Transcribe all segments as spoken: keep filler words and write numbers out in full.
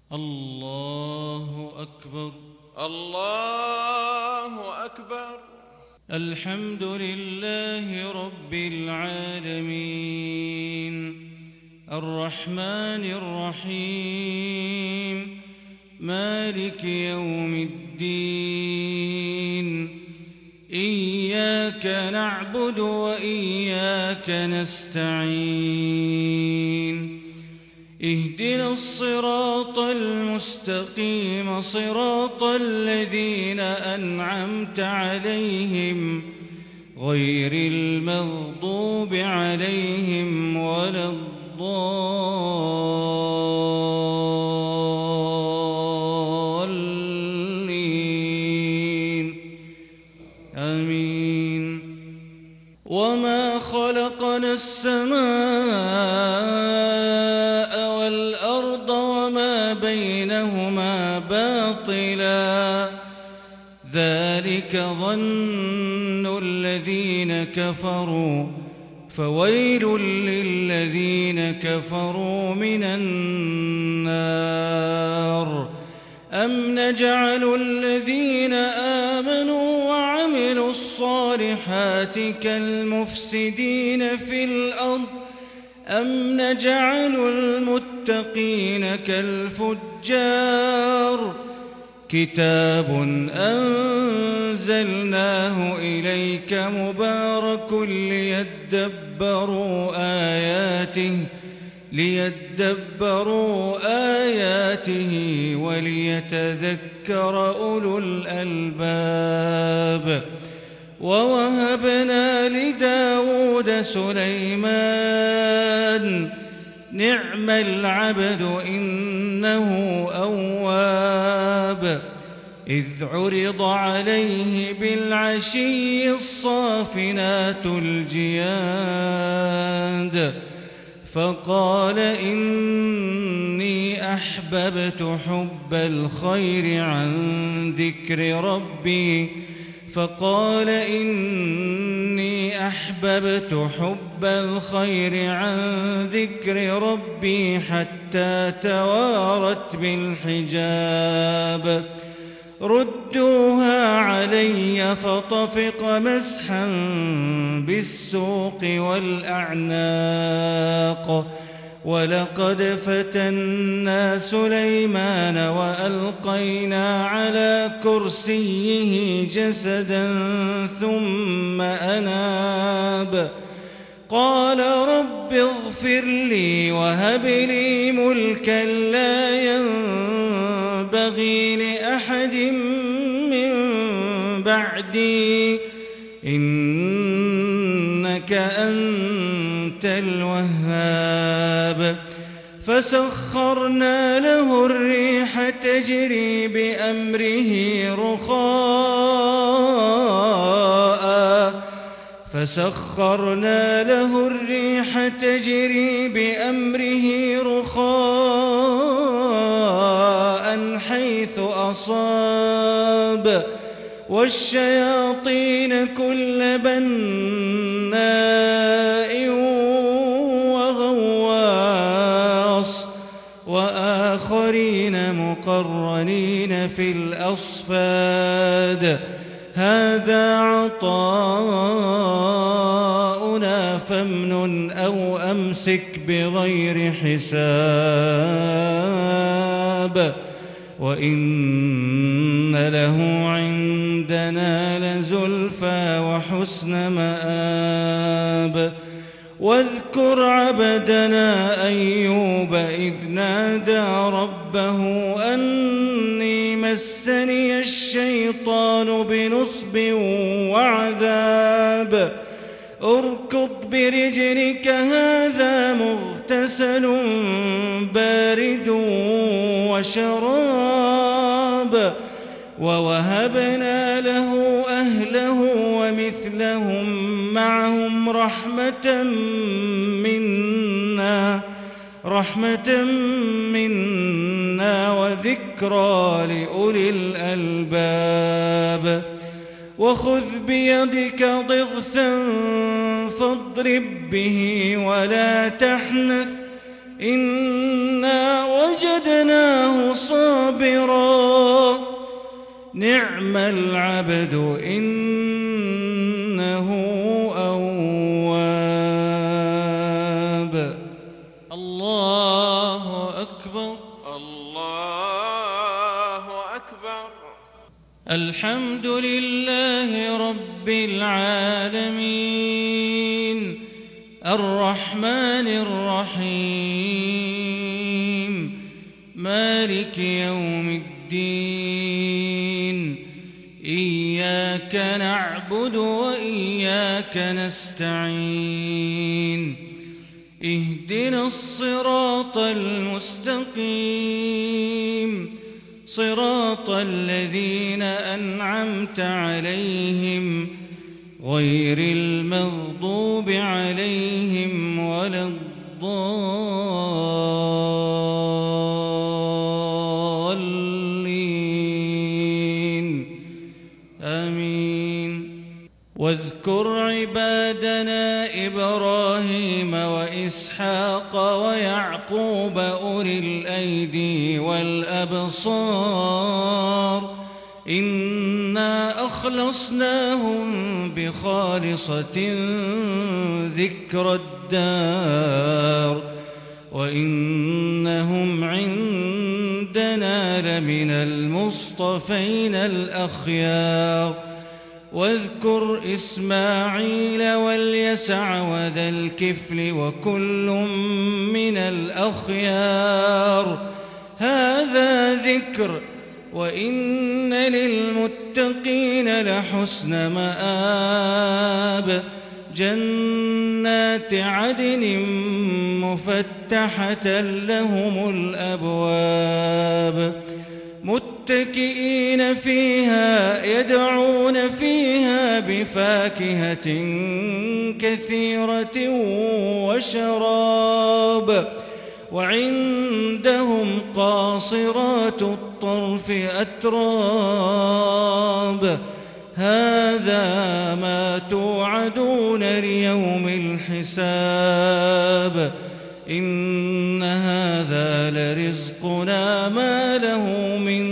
الله أكبر. الله أكبر. الحمد لله رب العالمين الرحمن الرحيم مالك يوم الدين إياك نعبد وإياك نستعين اهدنا الصراط المستقيم صراط الذين أنعمت عليهم غير المغضوب عليهم ولا الضالين آمين. وما خلقنا السماء والأرض وما بينهما باطلا ذلك ظن الذين كفروا فويل للذين كفروا من النار. أم نجعل الذين آمنوا وعملوا الصالحات كالمفسدين في الأرض أم نجعل المتقين كالفجار. كتاب أنزلناه إليك مبارك ليدبروا آياته ليدبروا آياته وليتذكر أولو الألباب. ووهبنا لداود سليمان نعم العبد إنه أواب. إذ عرض عليه بالعشي الصافنات الجياد فقال إني أحببت حب الخير عن ذكر ربي فقال إني أحببت حب الخير عن ذكر ربي حتى توارت بالحجاب. ردوها علي فطفق مسحا بالسوق والأعناق. ولقد فتنا سليمان وألقينا على كرسيه جسدا ثم أناب قال رب اغفر لي وهب لي ملكا لا ينبغي لأحد من بعدي إنك أنت الوهاب. فسخرنا له الريح تجري بأمره رخاء فسخرنا له الريح تجري بأمره رخاء حيث أصاب والشياطين كل بناء وغواص وآخرين مقرنين في الأصفاد. هذا عطاؤنا فامنن أو أمسك بغير حساب وإن له عندنا لزلفى وحسن مآب. واذكر عبدنا أيوب إذ نادى ربه أني مسني الشيطان بنصب وعذاب. اركض برجلك هذا مغتسل بارد وشراب. ووهبنا له أهله ومثلهم معهم رحمة منا رحمة منا وذكرى لأولي الألباب. وخذ بيدك ضغثا فاضرب به ولا تحنث إنا وجدناه صابرا نعم العبد إنه أواب. الله أكبر. الله أكبر. الحمد لله رب العالمين الرحمن الرحيم مالك يوم الدين إياك نعبد وإياك نستعين اهدنا الصراط المستقيم صراط الذين أنعمت عليهم غير المغضوب عليهم ولا الضالين آمين. واذكر عبادنا إبراهيم وإسحاق ويعقوب أولي الأيدي والأبصار إنا أخلصناهم بخالصة ذكر الدار وإنهم عندنا لمن المصطفين الأخيار. واذكر إسماعيل واليسع وذا الكفل وكل من الأخيار هذا ذكر وإن للمتقين لحسن مآب جنات عدن مفتحة لهم الأبواب متكئين فيها يدعون فيها بفاكهة كثيرة وشراب وعندهم قاصرات الطرف أتراب هذا ما توعدون ليوم الحساب إن هذا لرزقنا ما له من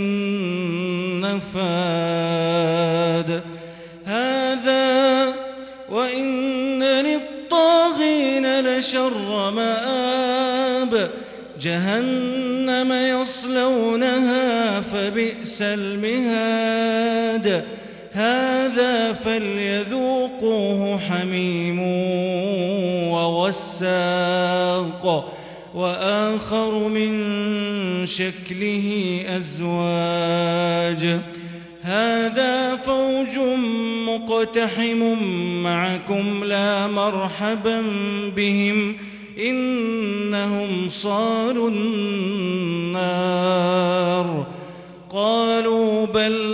نفاد هذا وإن للطاغين لشر مآب جهنم يصلونها فبئس المهاد هذا فليذوقوه حميم وغساق وآخر من شكله أزواج هذا فوج مقتحم معكم لا مرحبا بهم إنهم صالوا النار قالوا بل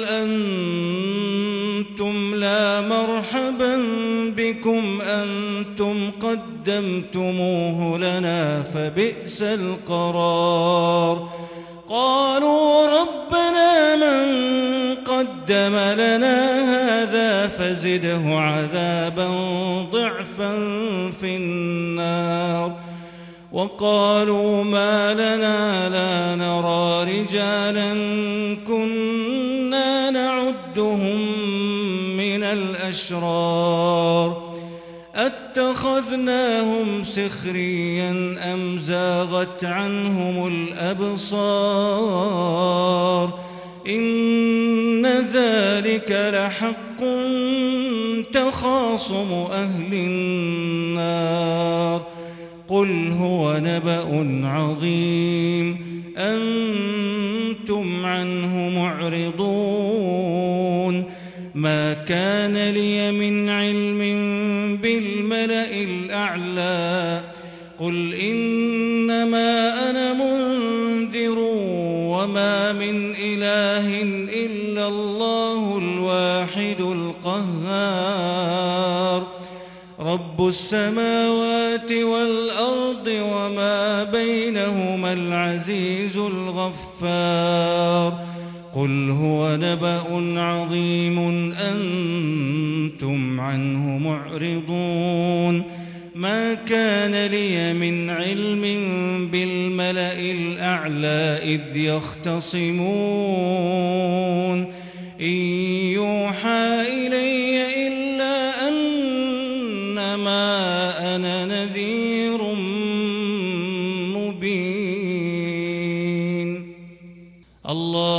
أنتم لا مرحبا بكم أنتم قدمتموه لنا فبئس القرار قالوا ربنا من قدم لنا هذا فزده عذابا ضعفا في النار وقالوا ما لنا لا نرى رجالا كنا نعدهم من الأشرار أتخذناهم سخريا أم زاغت عنهم الأبصار إن ذلك لحق تخاصم أهل النار قل هو نبأ عظيم أنتم عنه معرضون ما كان لي من علم بالملأ الأعلى قل إنما أنا منذر وما من إله إلا الله الواحد القهار رب السماوات والأرض وما بينهما العزيز الغفار قل هو نبأ عظيم أنتم عنه معرضون ما كان لي من علم بالملأ الأعلى الأعلى إذ يختصمون إن يوحى إلي إلا أنما أنا نذير مبين الله